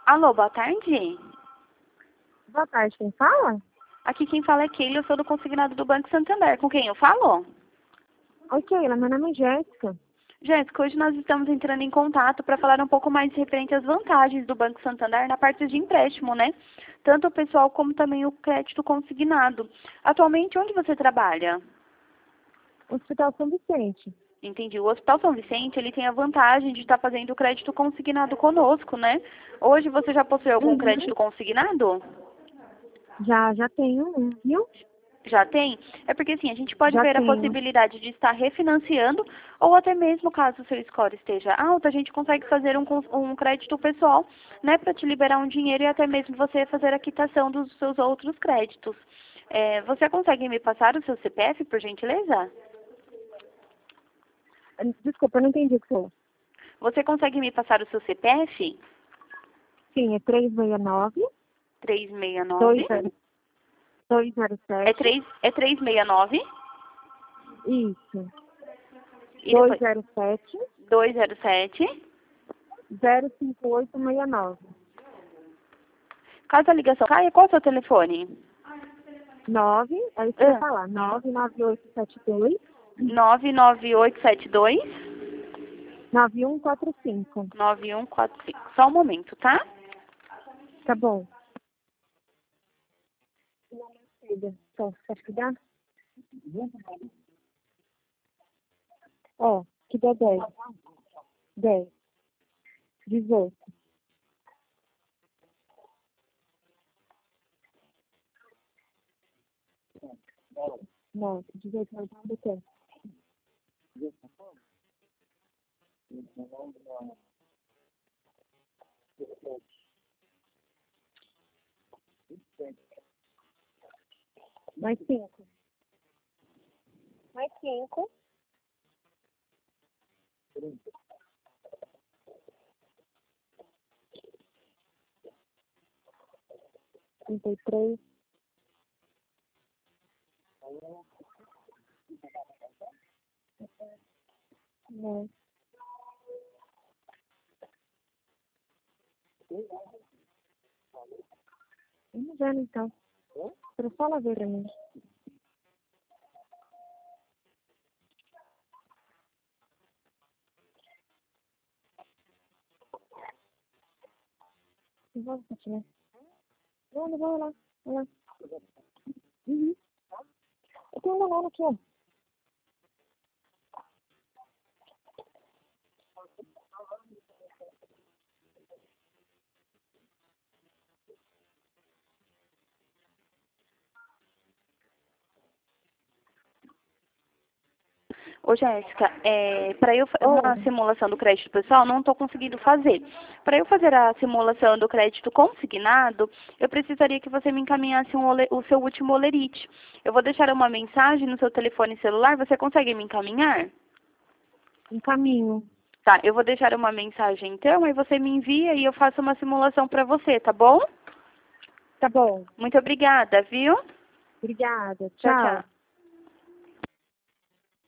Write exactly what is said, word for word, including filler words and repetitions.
Alô, boa tarde. Boa tarde, quem fala? Aqui quem fala é Keila, eu sou do consignado do Banco Santander. Com quem eu falo? Oi, Keila, meu nome é Jéssica. Jéssica, hoje nós estamos entrando em contato para falar um pouco mais referente às vantagens do Banco Santander na parte de empréstimo, né? Tanto o pessoal como também o crédito consignado. Atualmente, onde você trabalha? Hospital São Vicente. Entendi. O Hospital São Vicente, ele tem a vantagem de estar fazendo o crédito consignado conosco, né? Hoje você já possui algum Uhum. crédito consignado? Já, já tenho um, viu? Já tem? É porque assim, a gente pode Já ver a tenho. possibilidade de estar refinanciando ou até mesmo caso o seu score esteja alto, a gente consegue fazer um, cons- um crédito pessoal, né, para te liberar um dinheiro e até mesmo você fazer a quitação dos seus outros créditos. É, você consegue me passar o seu C P F, por gentileza? Desculpa, eu não entendi o que você falou. Você consegue me passar o seu C P F? Sim, é três seis nove, trezentos e sessenta e nove. dois zero dois zero É, sete. três, é trezentos e sessenta e nove. Isso. E dois depois zero sete, duzentos e sete. zero cinco oito seis nove. Caso a ligação caia, qual é o seu telefone? nove, é isso que eu ia Ah, falar. nove nove oito sete dois, nove nove oito sete dois. nove um quatro cinco. nove um quatro cinco. Só um momento, tá? Tá bom. Então, pode cuidar? Ó, que dá dez. dez. dezoito. Não, dezoito mais nada tem. Mais cinco. Mais cinco. trinta e três. Né? Vamos ver então. Pero fala ver aí. Vamos continuar. Vamos, vamos lá. Vamos lá. Uhum. Eu tenho uma nona aqui, ó. Ô, Jéssica, é, para eu fazer Oi. uma simulação do crédito pessoal, não estou conseguindo fazer. Para eu fazer a simulação do crédito consignado, eu precisaria que você me encaminhasse um ole- o seu último olerite. Eu vou deixar uma mensagem no seu telefone celular, você consegue me encaminhar? Um caminho. Tá, eu vou deixar uma mensagem então, aí você me envia e eu faço uma simulação para você, tá bom? Tá bom. Muito obrigada, viu? Obrigada. Tchau, Tchau. tchau.